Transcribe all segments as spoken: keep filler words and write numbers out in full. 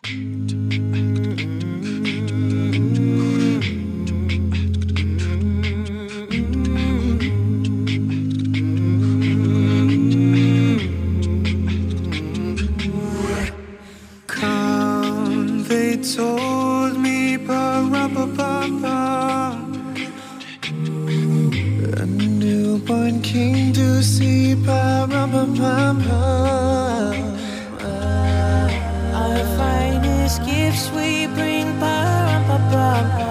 Told me ba-ra-ba-ba-ba, a newborn king to see ba-ra-ba-ba-ba. Our finest gifts we bring ba-ra-ba-ba-ba,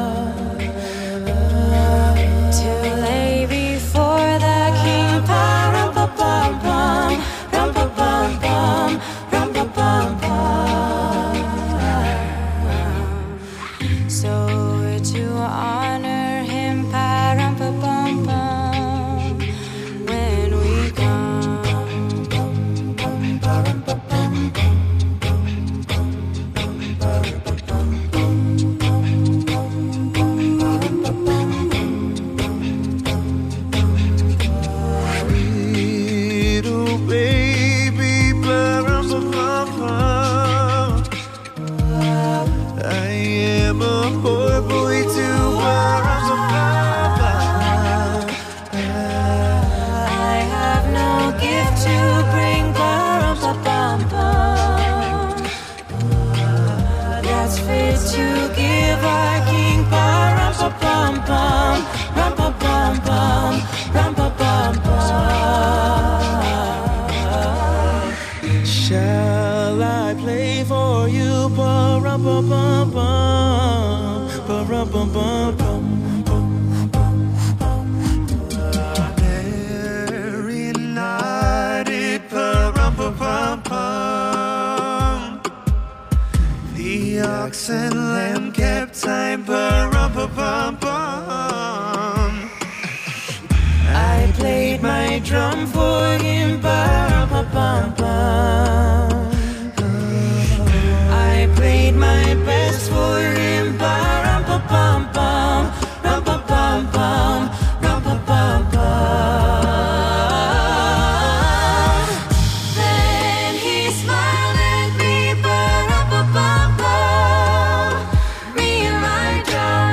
to lay before the king ba-ra-ba-ba-bum, rum-ba-bum-bum, rum-ba-bum-bum. So to honor him, pa-rum-pa-bum-bum, when we come, little baby, ba-rum-pa-bum-bum, I am a poor boy too, ba-rum-pa-bum-bum. I have no gift to bring, ba-rum-pa-bum-bum, that's fit to give our king, ba-rum-pa-bum-bum, rum-pa-bum-bum, rum-pa-bum-bum. Shall I play for you, ba-rum-pa-bum-bum, ba-rum-pa-bum-bum? Very united, ba-rum-pa-bum-bum. The ox and lamb kept time, ba-rum-pa-bum-bum. I played my drum for him, ba-rum-pa-bum-bum. I played my best for him, ba-rum-pa-bum-bum, rum-pa-bum-bum, rum-pa-bum-bum. Then he smiled at me, ba-rum-pa-bum-bum, me and my drum.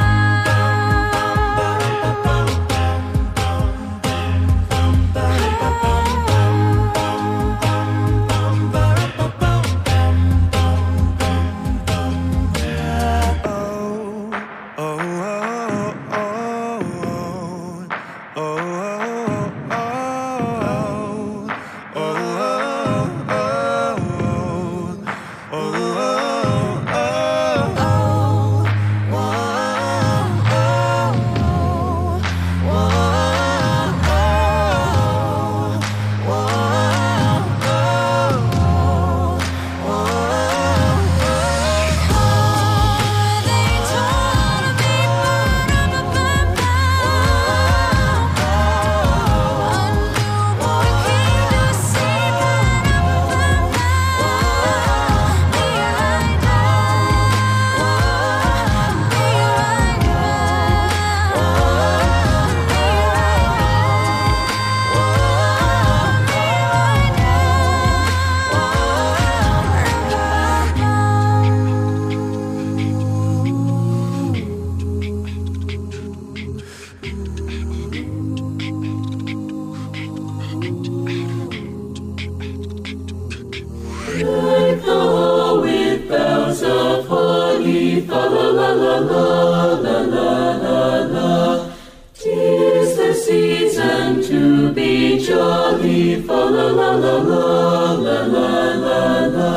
Like the hall with bells of holly, fa la la la la la la la la. 'Tis the season to be jolly, fa la la la la la la la la.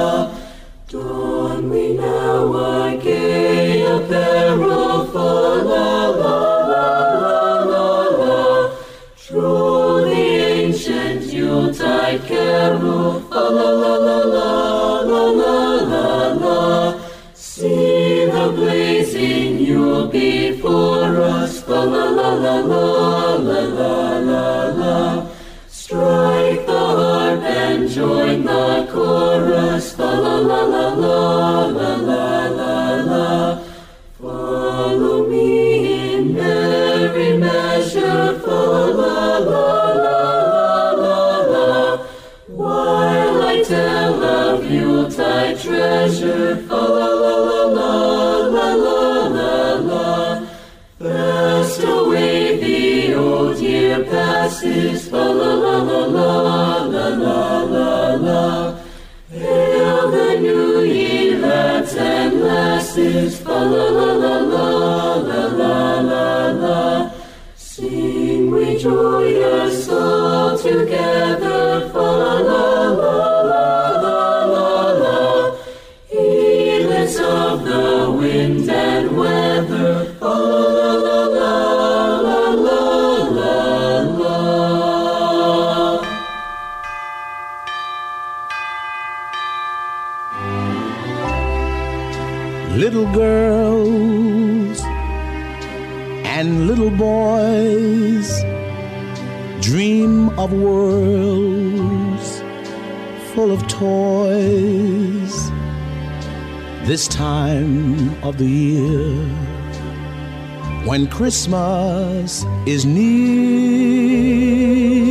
Don we now our gay apparel, fa la la la la la la. Troll the ancient Yuletide carol, fa la la la la la la la la. See the blazing Yule before us, fa la la la la la la la la. Strike the harp and join the chorus, fa la la la la la la la la. Follow me in merry measure, fa la la la la la la. While I tell of Yuletide treasure, lasses, fa la la la la la la la la. Hail the new year, lads and lasses, fa la la la la la la la la. Sing we joyous all together, fa la la la la la la la. Heedless of the wind and weather, fa la la la la la la la. Little girls and little boys dream of worlds full of toys this time of the year when Christmas is near.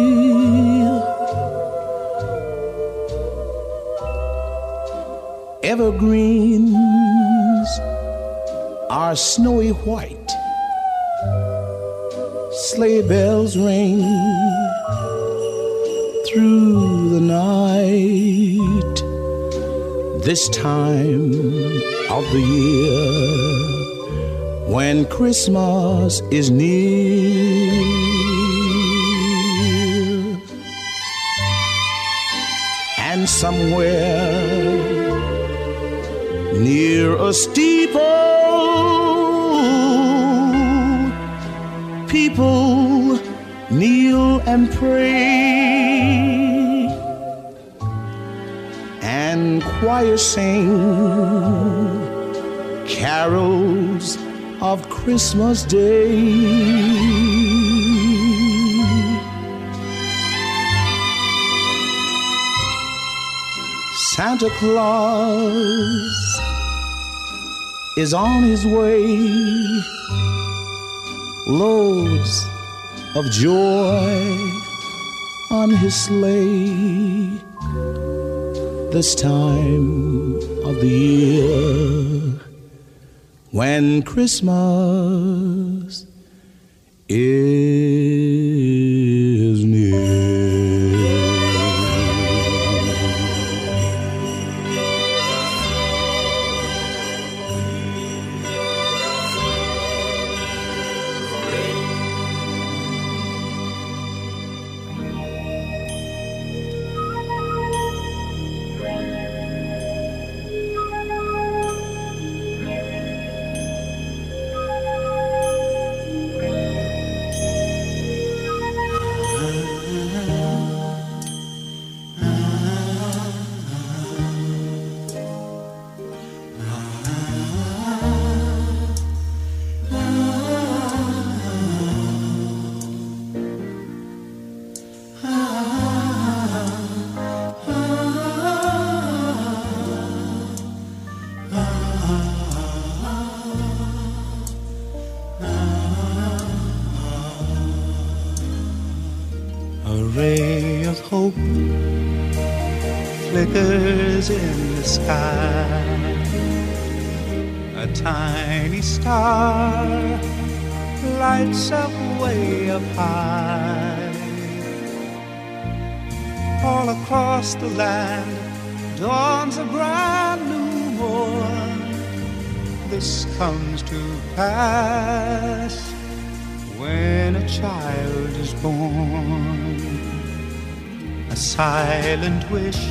Evergreens are snowy white, sleigh bells ring through the night this time of the year when Christmas is near. And somewhere near a steeple, people kneel and pray, and choirs sing carols of Christmas Day. Santa Claus is on his way, loads of joy on his sleigh this time of the year when Christmas is near. ray of hope flickers in the sky. A tiny star lights up way up high. All across the land dawns a brand new morn. This comes to pass when a child is born. A silent wish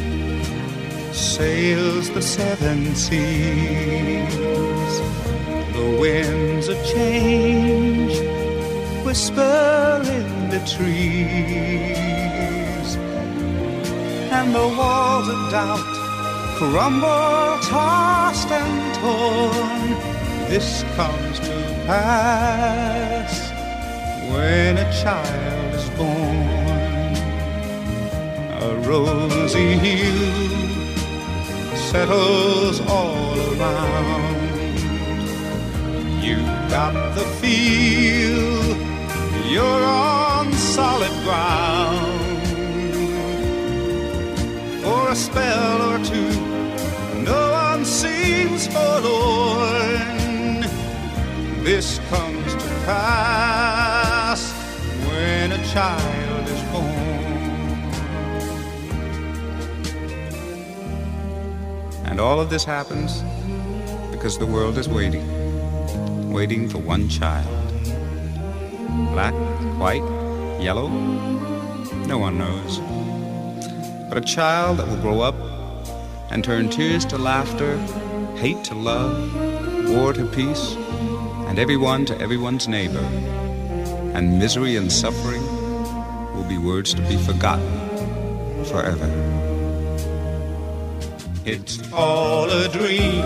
sails the seven seas. The winds of change whisper in the trees, and the walls of doubt crumble, tossed and torn. This comes to pass when a child is born. A rosy hue settles all around. You've got the feel you're on solid ground. For a spell or two, no one seems forlorn. This comes to pass when a child is born. And all of this happens because the world is waiting, waiting for one child. Black, white, yellow, no one knows. But a child that will grow up and turn tears to laughter, hate to love, war to peace, and everyone to everyone's neighbor. And misery and suffering will be words to be forgotten forever. It's all a dream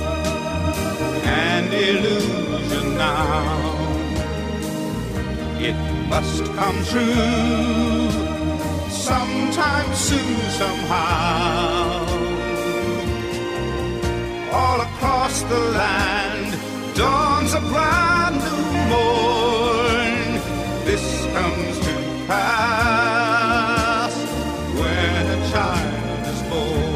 and illusion now. It must come true sometime soon, somehow. All across the land dawns a brand new morn. This comes to pass when a child is born.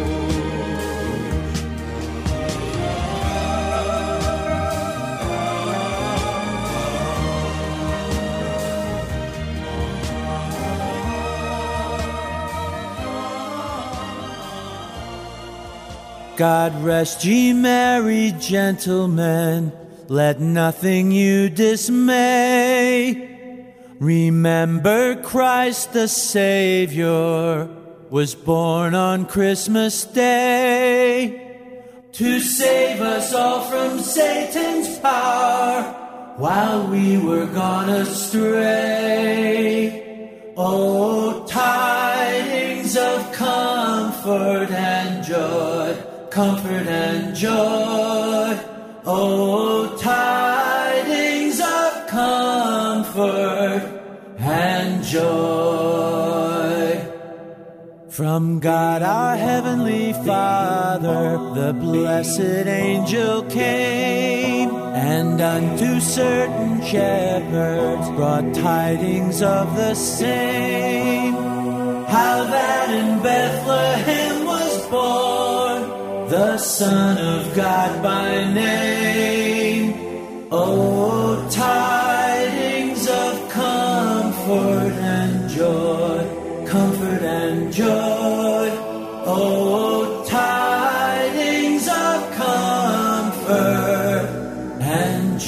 God rest ye merry gentlemen, let nothing you dismay. Remember Christ the Savior was born on Christmas Day to save us all from Satan's power while we were gone astray. Oh, tidings of comfort and joy, comfort and joy. Oh, tidings of comfort and joy. From God our Heavenly Father, the blessed angel came, and unto certain shepherds brought tidings of the same, how that in Bethlehem was born the Son of God by name. Oh, tidings of comfort and joy, comfort and joy. Oh, tidings of comfort and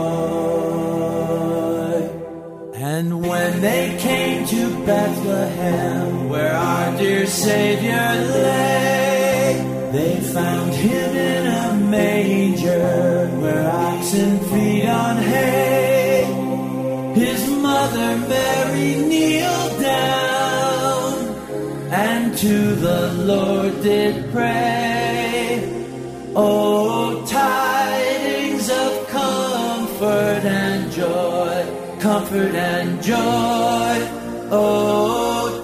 joy. And when they came to Bethlehem, where our dear Savior lay, they found him in a manger where oxen feed on hay. His mother Mary kneeled down and to the Lord did pray. Oh, tidings of comfort and joy, comfort and joy. Oh,